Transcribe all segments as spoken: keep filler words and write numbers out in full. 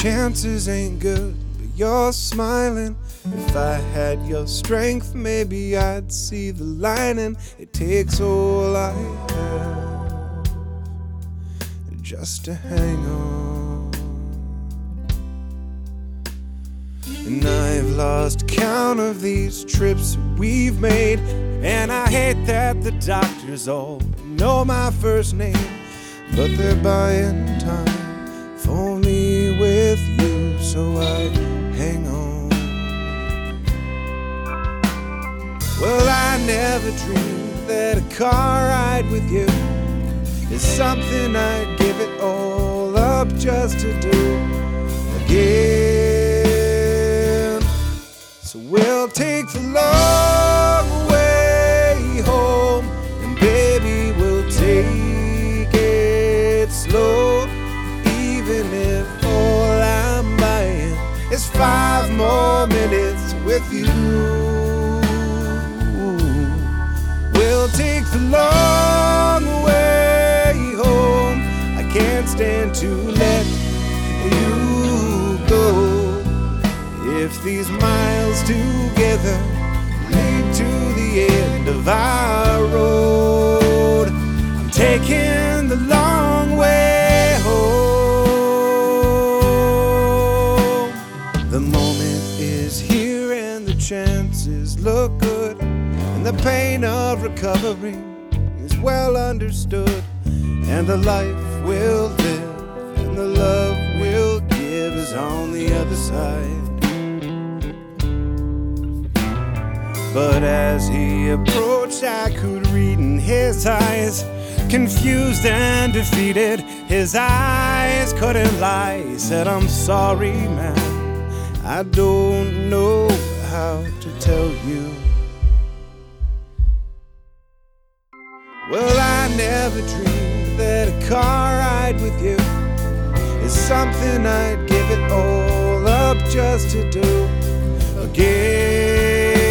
chances ain't good, but you're smiling. If I had your strength, maybe I'd see the lining. It takes all I have just to hang on. And I've lost count of these trips we've made, and I hate that the doctors all know my first name, but they're buying time for me with you, so I hang on. Well, I never dreamed that a car ride with you is something I'd give it all up just to do again. So we'll take the long way home, and baby, we'll take it slow, even if all I'm buying is five more minutes with you. We'll take the long way home. I can't stand to let you go. If these miles together lead to the end of our road, I'm taking the long way home. The moment is here and the chances look good, and the pain of recovery is well understood, and the life we'll live and the love we'll give is on the other side. But as he approached, I could read in his eyes, confused and defeated. His eyes couldn't lie. He said, I'm sorry, man, I don't know how to tell you. Well, I never dreamed that a car ride with you is something I'd give it all up just to do again.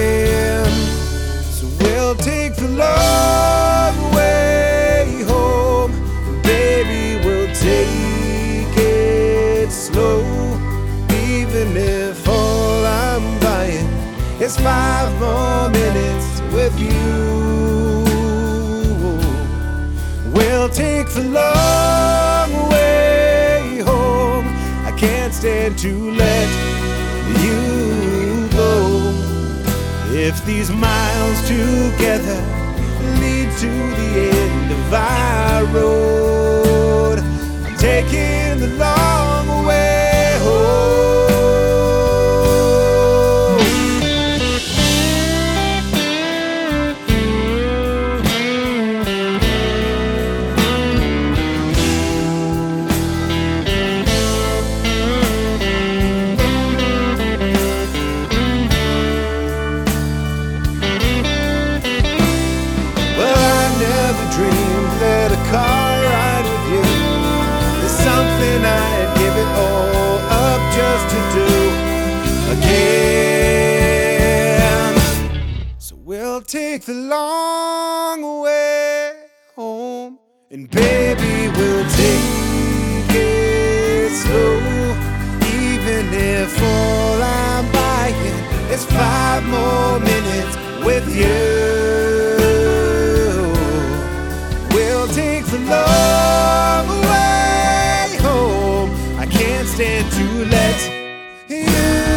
So we'll take the long way home, and baby, we'll take it slow, even if all I'm buying is five more minutes with you. We'll take the long way home. I can't stand to let you go. If these miles together lead to the end of our road, I'm taking the long way home. Dreamed that a car ride with you is something I'd give it all up just to do again. So we'll take the long way home, and baby, we'll take it slow, even if all I'm buying is five more minutes with you. Take the long way home. I can't stand to let you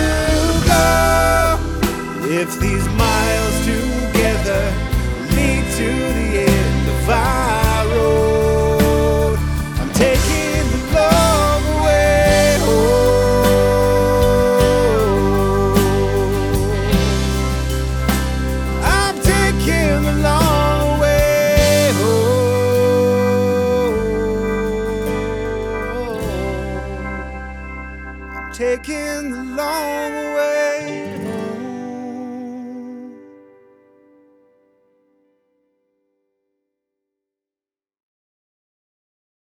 go. If these miles together lead to the end of our road, I'm taking the long way home. I'm taking the long taking the long